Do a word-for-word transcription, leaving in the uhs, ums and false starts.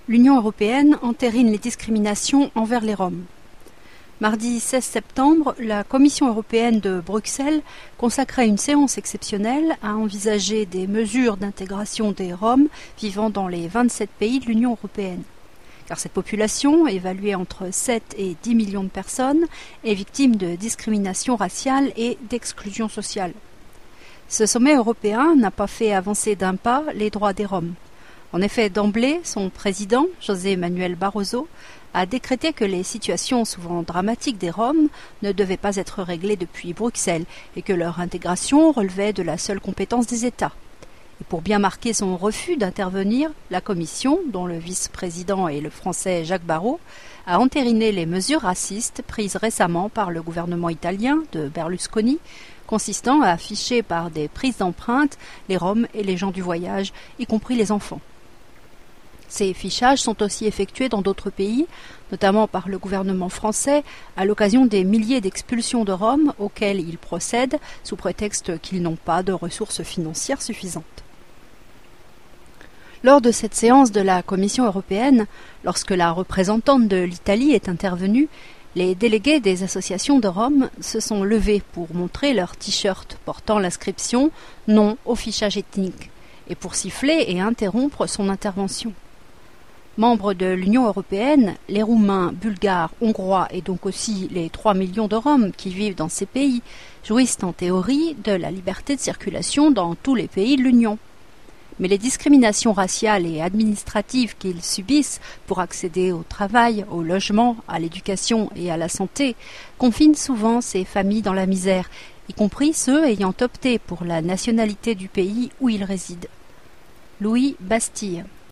L'Union européenne entérine les discriminations envers les Roms. Mardi seize septembre, la Commission européenne de Bruxelles consacrait une séance exceptionnelle à envisager des mesures d'intégration des Roms vivant dans les vingt-sept pays de l'Union européenne. Car cette population, évaluée entre sept et dix millions de personnes, est victime de discrimination raciale et d'exclusion sociale. Ce sommet européen n'a pas fait avancer d'un pas les droits des Roms. En effet, d'emblée, son président, José Manuel Barroso, a décrété que les situations souvent dramatiques des Roms ne devaient pas être réglées depuis Bruxelles et que leur intégration relevait de la seule compétence des États. Et pour bien marquer son refus d'intervenir, la Commission, dont le vice-président est le Français Jacques Barrot, a entériné les mesures racistes prises récemment par le gouvernement italien de Berlusconi, consistant à afficher par des prises d'empreintes les Roms et les gens du voyage, y compris les enfants. Ces fichages sont aussi effectués dans d'autres pays, notamment par le gouvernement français, à l'occasion des milliers d'expulsions de Roms auxquelles il procède, sous prétexte qu'ils n'ont pas de ressources financières suffisantes. Lors de cette séance de la Commission européenne, lorsque la représentante de l'Italie est intervenue, les délégués des associations de Roms se sont levés pour montrer leur t-shirt portant l'inscription « Non au fichage ethnique » et pour siffler et interrompre son intervention. Membres de l'Union européenne, les Roumains, Bulgares, Hongrois et donc aussi les trois millions de Roms qui vivent dans ces pays jouissent en théorie de la liberté de circulation dans tous les pays de l'Union. Mais les discriminations raciales et administratives qu'ils subissent pour accéder au travail, au logement, à l'éducation et à la santé confinent souvent ces familles dans la misère, y compris ceux ayant opté pour la nationalité du pays où ils résident. Louis Bastille.